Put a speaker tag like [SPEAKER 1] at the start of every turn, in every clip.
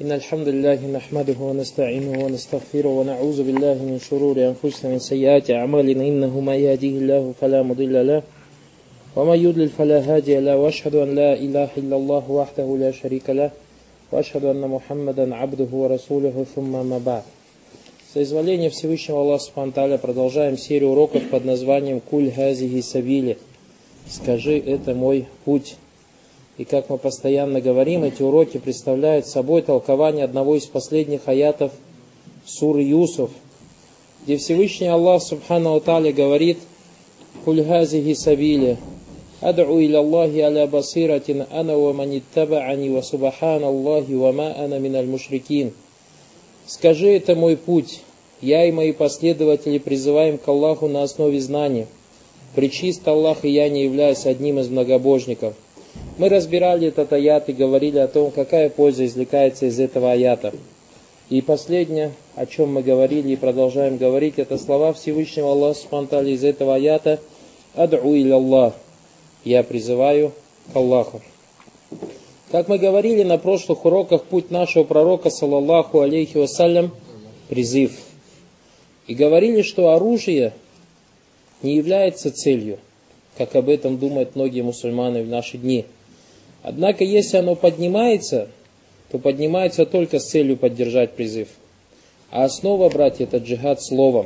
[SPEAKER 1] إن الحمد لله نحمده ونستعينه ونستغفره ونعوذ بالله من شرور أنفسنا ومن سيئات أعمالنا إنه من يهديه الله فلا مضل له ومن يضلل فلا هادي له وأشهد أن لا إله إلا الله وحده لا شريك له وأشهد أن محمدا عبده ورسوله ثم ما بعد. С соизволения Всевышнего Аллаха Субхану ва Тааля продолжаем серию уроков под названием «Куль хазихи сабили». Скажи, это мой путь. И как мы постоянно говорим, эти уроки представляют собой толкование одного из последних аятов суры Юсуф, где Всевышний Аллах Субхану ва Тааля говорит: «Куль хазихи сабили, ад'у иля Аллахи аля басиратин ана ва маниттаба'ани ва субхан Аллахи ва ма ана миналь мушрикин». Скажи, это мой путь. Я и мои последователи призываем к Аллаху на основе знания. Пречист Аллах, и я не являюсь одним из многобожников. Мы разбирали этот аят и говорили о том, какая польза извлекается из этого аята. И последнее, о чем мы говорили и продолжаем говорить, это слова Всевышнего Аллаха Субхану ва Тааля из этого аята: «Ад'у иля Аллах». Я призываю к Аллаху. Как мы говорили на прошлых уроках, путь нашего пророка, саллаллаху алейхи вассалям, призыв. И говорили, что оружие не является целью, как об этом думают многие мусульмане в наши дни. Однако, если оно поднимается, то поднимается только с целью поддержать призыв. А основа, братья, это джихад словом.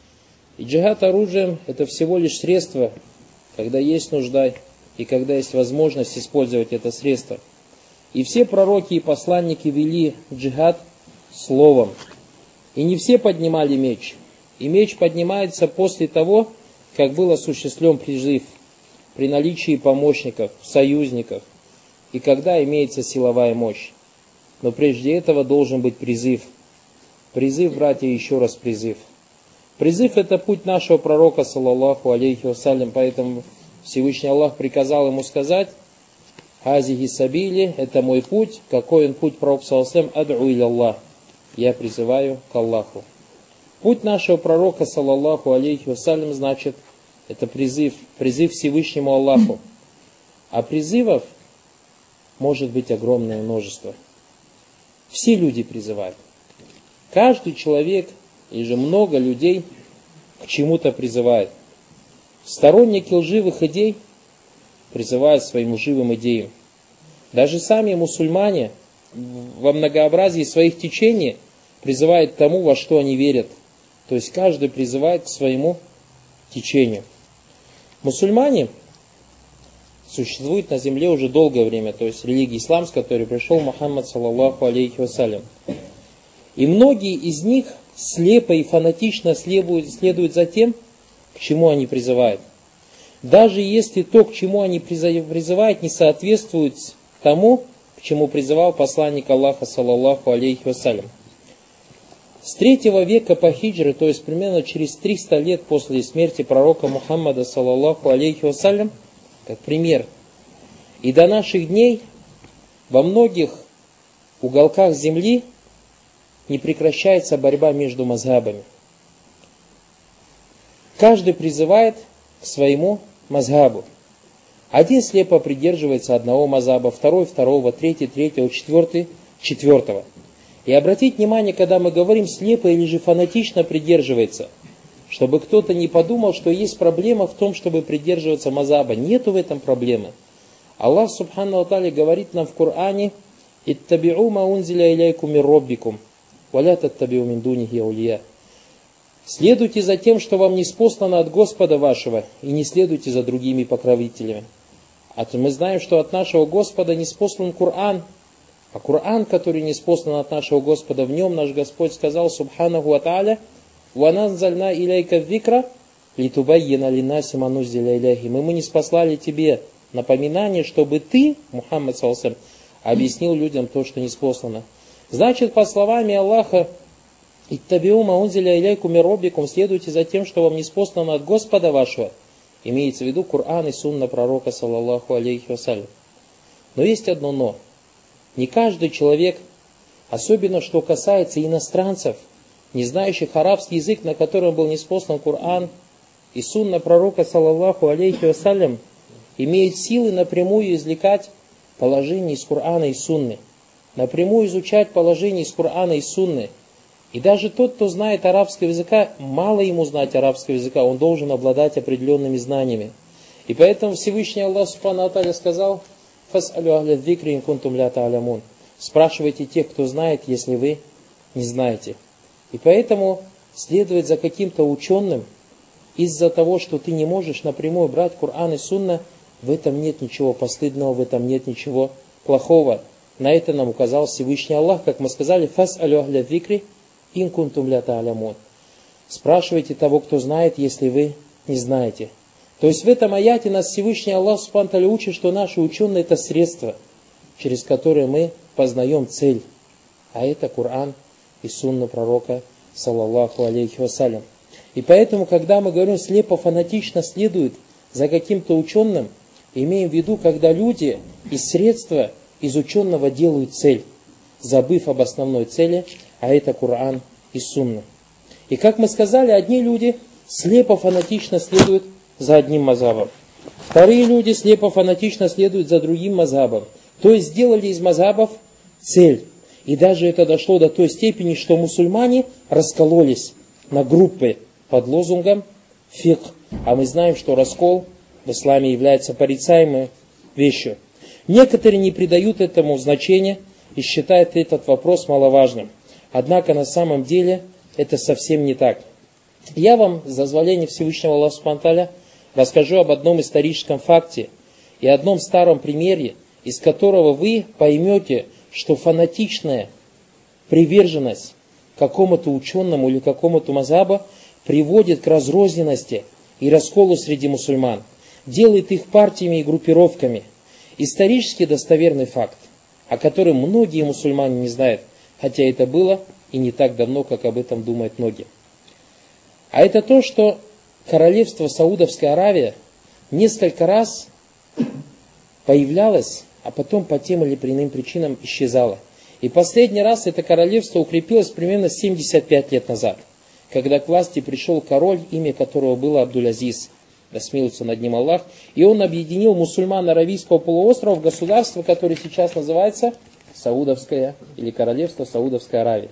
[SPEAKER 1] И джихад оружием – это всего лишь средство, когда есть нужда и когда есть возможность использовать это средство. И все пророки и посланники вели джихад словом. И не все поднимали меч. И меч поднимается после того, как был осуществлен призыв, при наличии помощников, союзников, и когда имеется силовая мощь. Но прежде этого должен быть призыв. Призыв, братья, еще раз призыв. Призыв — это путь нашего пророка, саллаллаху алейхи вассалям, поэтому Всевышний Аллах приказал ему сказать: «Хазихи сабили» — это мой путь. Какой он путь, пророк, саллаллаху алейхи вассалям? «Ад'у иля Аллах». Я призываю к Аллаху. Путь нашего пророка, саллаллаху алейхи вассалям, значит, это призыв Всевышнему Аллаху. А призывов может быть огромное множество. Все люди призывают. Каждый человек, и же много людей, к чему-то призывает. Сторонники лживых идей призывают своим лживым идеям. Даже сами мусульмане во многообразии своих течений призывают к тому, во что они верят. То есть каждый призывает к своему течению. Мусульмане существуют на земле уже долгое время, то есть религия ислам, с которой пришел Мухаммад, саллаллаху алейхи вассалям. И многие из них слепо и фанатично следуют за тем, к чему они призывают. Даже если то, к чему они призывают, не соответствует тому, к чему призывал посланник Аллаха, саллаллаху алейхи вассалям. С 3 века по хиджре, то есть примерно через 300 лет после смерти пророка Мухаммада, саллаллаху алейхи вассалям, как пример, и до наших дней во многих уголках земли не прекращается борьба между мазхабами. Каждый призывает к своему мазхабу. Один слепо придерживается одного мазхаба, второй второго, третий третьего, четвертый четвертого. И обратить внимание, когда мы говорим слепо или же фанатично придерживается, чтобы кто-то не подумал, что есть проблема в том, чтобы придерживаться мазхаба. Нету в этом проблемы. Аллах Субхану ва Тааля говорит нам в Коране: «Иттаби'у ма унзиля иляйкум мир роббикум, ва ля таттаби'у мин дунихи аулия». Следуйте за тем, что вам ниспослано от Господа вашего, и не следуйте за другими покровителями. А то мы знаем, что от нашего Господа ниспослан Коран. А Коран, который ниспослан от нашего Господа, в нем наш Господь сказал, Субханаху ва Тааля: «Вананзальна иляйка викра литубаййина линнаси ма нуззиля иляйхим». Мы ниспослали тебе напоминание, чтобы ты, Мухаммад саллаллаху алейхи ва саллям, объяснил людям то, что ниспослано. Значит, по словам Аллаха, «Иттаби'у ма унзиля иляйкум мир роббикум», следуйте за тем, что вам ниспослано от Господа вашего. Имеется в виду Коран и сунна пророка, саллаллаху алейхи вассалям. Но есть одно «но». Не каждый человек, особенно что касается иностранцев, не знающих арабский язык, на котором был ниспослан Коран и сунна пророка, саллаллаху алейхи вассалям, имеет силы напрямую извлекать положение из Корана и сунны. напрямую изучать положение из Корана и Сунны. И даже тот, кто знает арабского языка, мало ему знать арабского языка, он должен обладать определенными знаниями. И поэтому Всевышний Аллах Субхану ва Тааля сказал: «Фас'алю ахля дзикри ин кунтум ля та'алямун». Спрашивайте тех, кто знает, если вы не знаете. И поэтому следовать за каким-то ученым из-за того, что ты не можешь напрямую брать Коран и Сунна, в этом нет ничего постыдного, в этом нет ничего плохого. На это нам указал Всевышний Аллах, как мы сказали: «Фас'алю ахля дзикри ин кунтум ля та'алямун». Спрашивайте того, кто знает, если вы не знаете. То есть в этом аяте нас Всевышний Аллах Субхану ва Тааля учит, что наши ученые это средства, через которые мы познаем цель. А это Коран и Сунна пророка, саллаллаху алейхи вассалям. И поэтому, когда мы говорим слепо, фанатично следуют за каким-то ученым, имеем в виду, когда люди из средства, из ученого делают цель, забыв об основной цели, а это Коран и Сунна. И как мы сказали, одни люди слепо, фанатично следуют за одним мазхабом. Вторые люди слепо, фанатично следуют за другим мазхабом. То есть сделали из мазхабов цель. И даже это дошло до той степени, что мусульмане раскололись на группы под лозунгом фикх. А мы знаем, что раскол в исламе является порицаемой вещью. Некоторые не придают этому значения и считают этот вопрос маловажным. Однако на самом деле это совсем не так. Я вам, с дозволения Всевышнего Аллаха Субхану ва Тааля, расскажу об одном историческом факте и одном старом примере, из которого вы поймете, что фанатичная приверженность какому-то ученому или какому-то мазхабу приводит к разрозненности и расколу среди мусульман, делает их партиями и группировками. Исторически достоверный факт, о котором многие мусульмане не знают, хотя это было и не так давно, как об этом думают многие. А это то, что королевство Саудовская Аравия несколько раз появлялось, а потом по тем или иным причинам исчезало. И последний раз это королевство укрепилось примерно 75 лет назад, когда к власти пришел король, имя которого было Абдуль-Азиз, да смилуется над ним Аллах, и он объединил мусульман Аравийского полуострова в государство, которое сейчас называется Саудовская или королевство Саудовской Аравии.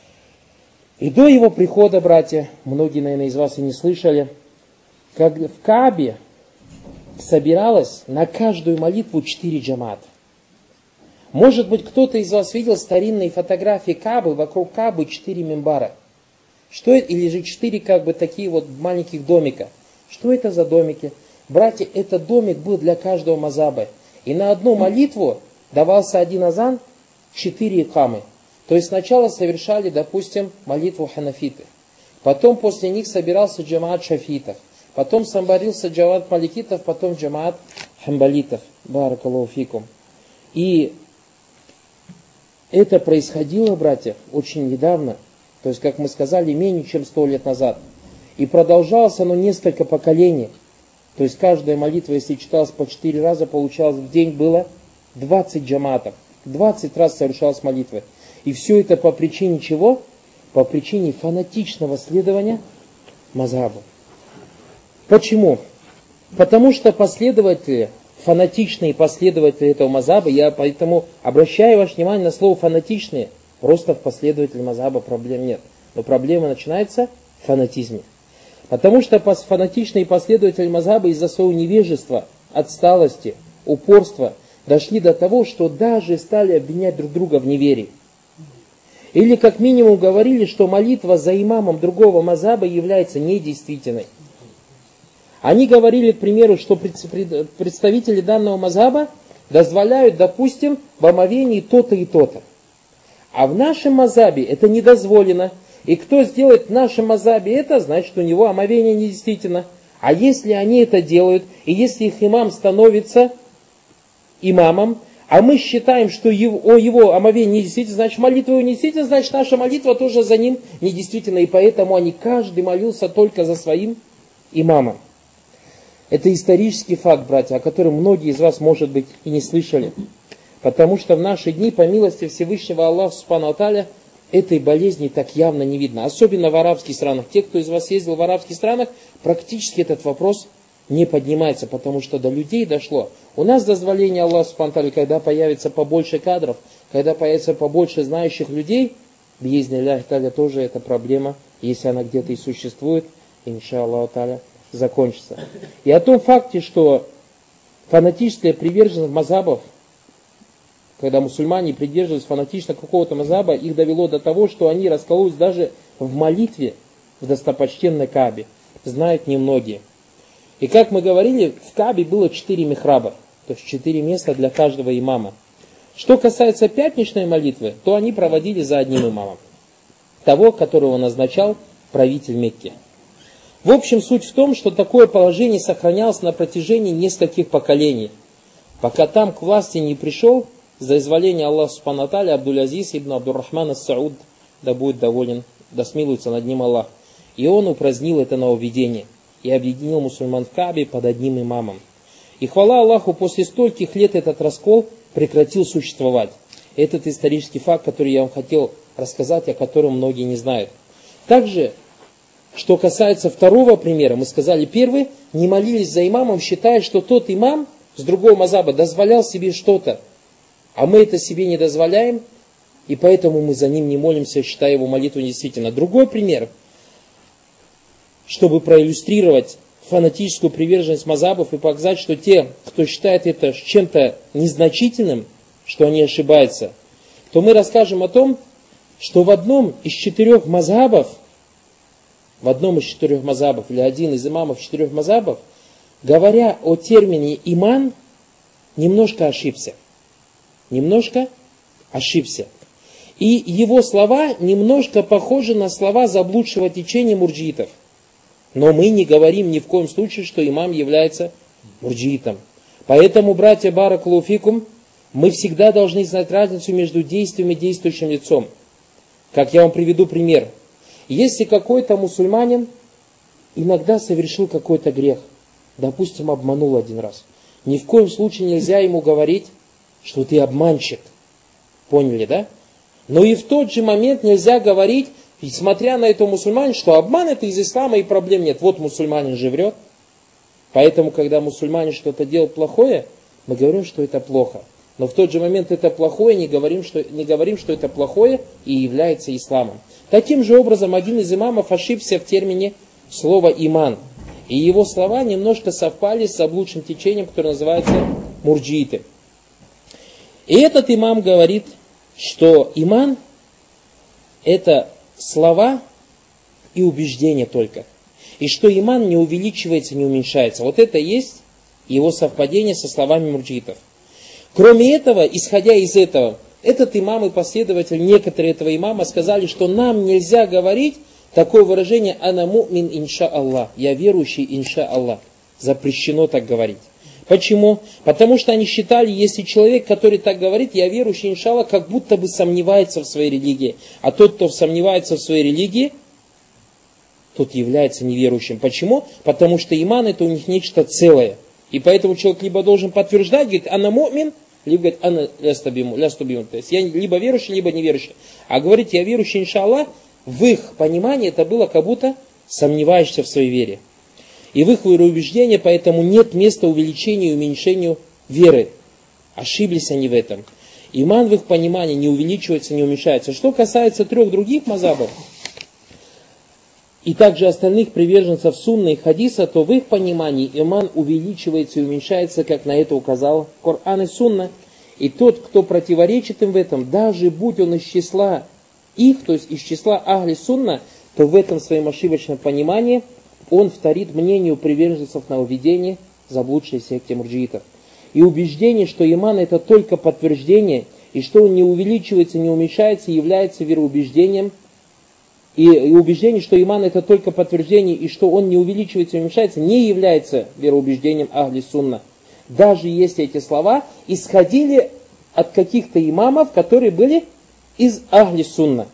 [SPEAKER 1] И до его прихода, братья, многие, наверное, из вас и не слышали, как в Каабе собиралось на каждую молитву 4 джамата. Может быть, кто-то из вас видел старинные фотографии Каабы, вокруг Каабы 4 мимбара. Что это? Или же 4 как бы такие вот маленьких домика. Что это за домики? Братья, этот домик был для каждого мазаба. И на одну молитву давался один азан, 4 икамы. То есть сначала совершали, допустим, молитву ханафиты. Потом после них собирался джамаат шафитов. Потом собрался джамаат маликитов, потом джамаат хамбалитов. Баракаллаху фикум. И это происходило, братья, очень недавно. То есть, как мы сказали, менее чем 100 лет назад. И продолжалось оно несколько поколений. То есть, каждая молитва, если читалась по 4 раза, получалось в день было 20 джамаатов. 20 раз совершалась молитва. И все это по причине чего? По причине фанатичного следования мазхабу. Почему? Потому что последователи, фанатичные последователи этого мазхаба, я поэтому обращаю ваше внимание на слово фанатичные, просто в последователе мазхаба проблем нет. Но проблема начинается в фанатизме. Потому что фанатичные последователи мазхаба из-за своего невежества, отсталости, упорства дошли до того, что даже стали обвинять друг друга в неверии. Или как минимум говорили, что молитва за имамом другого мазхаба является недействительной. Они говорили, к примеру, что представители данного мазхаба дозволяют, допустим, в омовении то-то и то-то. А в нашем мазхабе это не дозволено. И кто сделает в нашем мазхабе это, значит у него омовение недействительно. А если они это делают, и если их имам становится имамом, а мы считаем, что его омовение недействительно, значит молитва его недействительна, значит наша молитва тоже за ним недействительна. И поэтому они каждый молился только за своим имамом. Это исторический факт, братья, о котором многие из вас, может быть, и не слышали. Потому что в наши дни, по милости Всевышнего Аллаха Субхану ва Тааля, этой болезни так явно не видно. Особенно в арабских странах. Те, кто из вас ездил в арабских странах, практически этот вопрос не поднимается, потому что до людей дошло. У нас дозволение Аллаха Субхану ва Тааля, когда появится побольше кадров, когда появится побольше знающих людей, биизнилляхи та'аля, тоже эта проблема, если она где-то и существует, иншаллаху та'аля, закончится. И о том факте, что фанатическая приверженность мазхабов, когда мусульмане придерживались фанатично какого-то мазхаба, их довело до того, что они раскололись даже в молитве в достопочтенной Каабе. Знают немногие. И как мы говорили, в Каабе было 4 михраба, то есть 4 места для каждого имама. Что касается пятничной молитвы, то они проводили за одним имамом, того, которого назначал правитель Мекки. В общем, суть в том, что такое положение сохранялось на протяжении нескольких поколений, пока там к власти не пришел, за изволение Аллаха Субхану ва Тааля, Абдуль-Азиз ибн Абдур-Рахман ас-Сауд, да будет доволен, да смилуется над ним Аллах. И он упразднил это нововведение и объединил мусульман в Каабе под одним имамом. И хвала Аллаху, после стольких лет этот раскол прекратил существовать. Этот исторический факт, который я вам хотел рассказать, о котором многие не знают. Также, что касается второго примера, мы сказали, первый, не молились за имамом, считая, что тот имам с другого мазхаба дозволял себе что-то, а мы это себе не дозволяем, и поэтому мы за ним не молимся, считая его молитву недействительно. Другой пример, чтобы проиллюстрировать фанатическую приверженность мазхабов и показать, что те, кто считает это чем-то незначительным, что они ошибаются, то мы расскажем о том, что в одном из 4 мазхабов, или один из имамов 4 мазхабов, говоря о термине иман, немножко ошибся. И его слова немножко похожи на слова заблудшего течения мурджиитов. Но мы не говорим ни в коем случае, что имам является мурджиитом. Поэтому, братья, баракаллаху фикум, мы всегда должны знать разницу между действием и действующим лицом. Как я вам приведу пример. Если какой-то мусульманин иногда совершил какой-то грех, допустим, обманул один раз, ни в коем случае нельзя ему говорить, что ты обманщик. Поняли, да? Но и в тот же момент нельзя говорить, смотря на этого мусульманина, что обман это из ислама и проблем нет. Вот мусульманин же врет. Поэтому, когда мусульманин что-то делает плохое, мы говорим, что это плохо. Но в тот же момент это плохое, не говорим, что это плохое и является исламом. Таким же образом, один из имамов ошибся в термине слова иман. И его слова немножко совпали с заблудшим течением, которое называется мурджииты. И этот имам говорит, что иман это слова и убеждения только. И что иман не увеличивается, не уменьшается. Вот это и есть его совпадение со словами мурджиитов. Кроме этого, исходя из этого, этот имам и последователь, некоторые этого имама сказали, что нам нельзя говорить такое выражение «Ана му'мин инша Аллах», «Я верующий инша Аллах». Запрещено так говорить. Почему? Потому что они считали, если человек, который так говорит, «Я верующий инша Аллах», как будто бы сомневается в своей религии. А тот, кто сомневается в своей религии, тот является неверующим. Почему? Потому что иман это у них нечто целое. И поэтому человек либо должен подтверждать, говорит «Ана му'мин», либо говорит «Ана лястабиму». То есть я либо верующий, либо неверующий. А говорить «Я верующий, иншаллах», в их понимании это было как будто сомневаешься в своей вере. И в их вероубеждении поэтому нет места увеличению и уменьшению веры. Ошиблись они в этом. Иман в их понимании не увеличивается, не уменьшается. Что касается 3 других мазхабов, и также остальных приверженцев сунны и хадиса, то в их понимании иман увеличивается и уменьшается, как на это указал Коран и сунна. И тот, кто противоречит им в этом, даже будь он из числа их, то есть из числа ахли сунна, то в этом своем ошибочном понимании он вторит мнению приверженцев нововведения заблудшей секте мурджиитов. И убеждение, что иман это только подтверждение, и что он не увеличивается, не уменьшается, является вероубеждением. И убеждение, что иман это только подтверждение, и что он не увеличивается и уменьшается, не является вероубеждением ахли сунна. Даже если эти слова исходили от каких-то имамов, которые были из ахли сунна.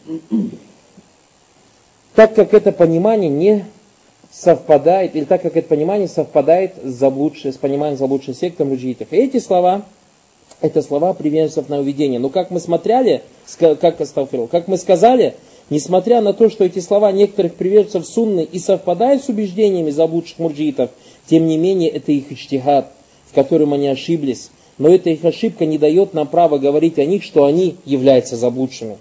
[SPEAKER 1] Так как это понимание не совпадает, или так как это понимание совпадает с пониманием заблудшей секты мурджиитов. И эти слова, это слова приверженцев нововведения. Но как мы сказали, несмотря на то, что эти слова некоторых приверженцев сунны и совпадают с убеждениями заблудших мурджиитов, тем не менее это их иджтихад, в котором они ошиблись. но эта их ошибка не дает нам права говорить о них, что они являются заблудшими.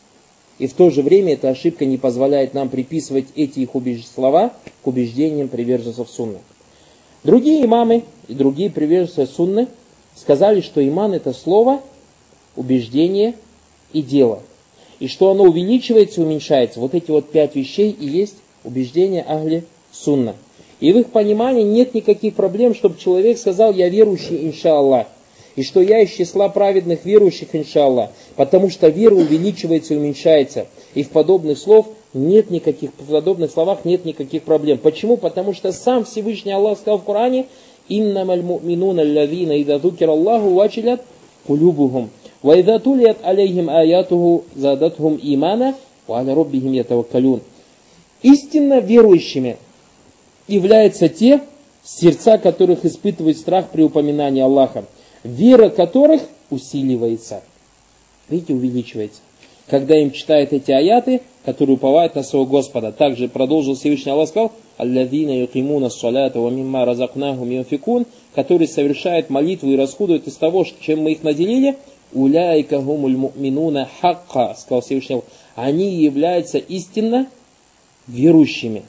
[SPEAKER 1] И в то же время эта ошибка не позволяет нам приписывать эти их слова к убеждениям приверженцев сунны. Другие имамы и другие приверженцы сунны сказали, что иман это слово, убеждение и дело. И что оно увеличивается и уменьшается. Вот эти вот 5 вещей и есть убеждение ахли сунна. И в их понимании нет никаких проблем, чтобы человек сказал: я верующий, иншаллах. И что я из числа праведных верующих, иншаллах. Потому что вера увеличивается и уменьшается. И в подобных словах нет никаких проблем. Почему? Потому что сам Всевышний Аллах сказал в Коране: «Иннамаль му'минуна аллазина иза зукира Аллаху вачилят кулюбухум, ва иза тулият алейхим аятуху задатхум имана, ва аля роббихим ятаваккалюн». Истинно верующими являются те, сердца которых испытывают страх при упоминании Аллаха, вера которых усиливается. Видите, увеличивается. Когда им читают эти аяты, которые уповают на своего Господа. Также продолжил Всевышний Аллах, сказал: «Аллазина юкимуна ссалята ва мимма разакнахум юнфикун», которые совершают молитву и расходуют из того, чем мы их наделили. «Уляйка гумуль му'минуна хакка», сказал Всевышний Аллах, они являются истинно верующими.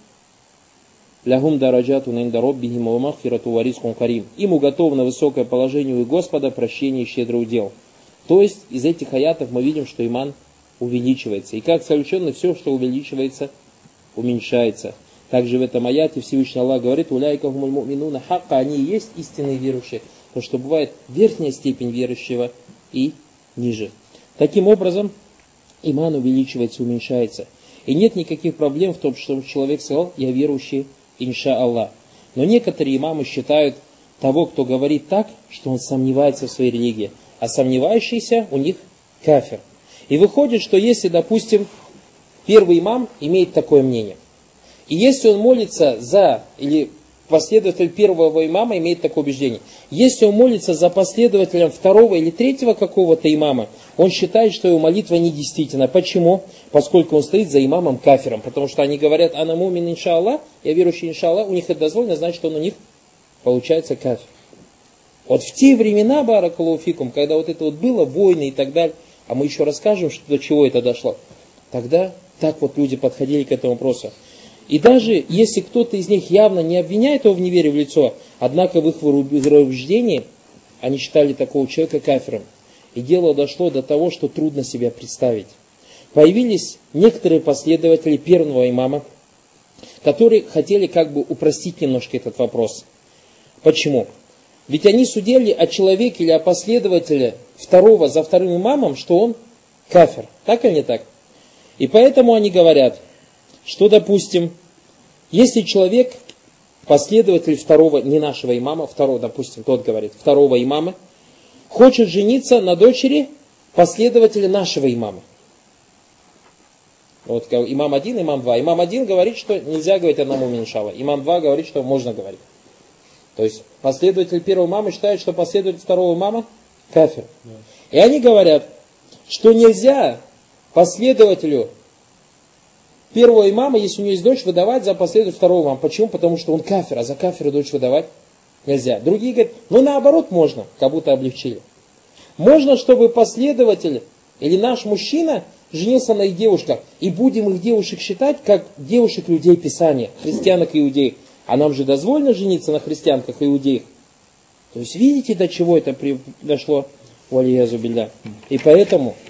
[SPEAKER 1] «Лягум дараджатун инда роббихим ва махфирату ва ризкун карим». Им уготовано высокое положение у Господа, прощение и щедрый удел. То есть из этих аятов мы видим, что иман увеличивается. И как совершенно все, что увеличивается, уменьшается. Также в этом аяте Всевышний Аллах говорит: «Уляйка гумуль му'минуна хакка», они и есть истинные верующие. Потому что бывает верхняя степень верующего и ниже. Таким образом, иман увеличивается, уменьшается. И нет никаких проблем в том, что человек сказал: я верующий, иншаллах. Но некоторые имамы считают того, кто говорит так, что он сомневается в своей религии. А сомневающийся у них кафир. И выходит, что если, допустим, первый имам имеет такое мнение, и если он молится за, или последователь первого имама имеет такое убеждение, если он молится за последователем второго или третьего какого-то имама, он считает, что его молитва недействительна. Почему? Поскольку он стоит за имамом кафиром. Потому что они говорят: ана мумин иншаллах, я верующий иншаллах, у них это дозволено, значит, он у них получается кафир. Вот в те времена, баракаллаху фикум, когда вот это вот было, войны и так далее, а мы еще расскажем, что, до чего это дошло, тогда так вот люди подходили к этому вопросу. И даже если кто-то из них явно не обвиняет его в неверии в лицо, однако в их убеждении они считали такого человека кафиром. И дело дошло до того, что трудно себе представить. Появились некоторые последователи первого имама, которые хотели как бы упростить немножко этот вопрос. Почему? Ведь они судили о человеке или о последователе второго за вторым имамом, что он кафир. Так или не так? И поэтому они говорят, что, допустим, если человек, последователь второго, не нашего имама, второго, допустим, тот говорит, второго имама, хочет жениться на дочери последователя нашего имама. Вот имам 1, имам 2. Имам 1 говорит, что нельзя говорить одному иншаллах. Имам 2 говорит, что можно говорить. То есть последователь первого имама считает, что последователь второго имама кафир. И они говорят, что нельзя последователю первого имама, если у него есть дочь, выдавать за последователя второго имама. Почему? Потому что он кафир, а за кафира дочь выдавать нельзя. Другие говорят, ну наоборот можно, как будто облегчили. Можно, чтобы последователь или наш мужчина женился на их девушках, и будем их девушек считать, как девушек людей Писания, христианок и иудеев. А нам же дозволено жениться на христианках и иудеях. То есть видите, до чего это дошло? Валиязу билля. И поэтому